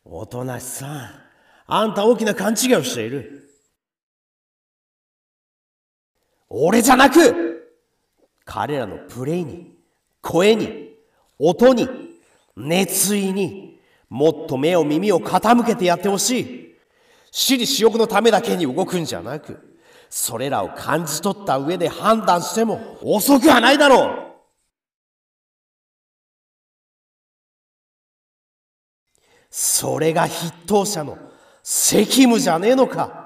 おとなしさん、あんた大きな勘違いをしている。俺じゃなく、彼らのプレイに、声に、音に、熱意に、もっと目を耳を傾けてやってほしい。私利私欲のためだけに動くんじゃなく、それらを感じ取った上で判断しても遅くはないだろう。それが筆頭者の責務じゃねえのか。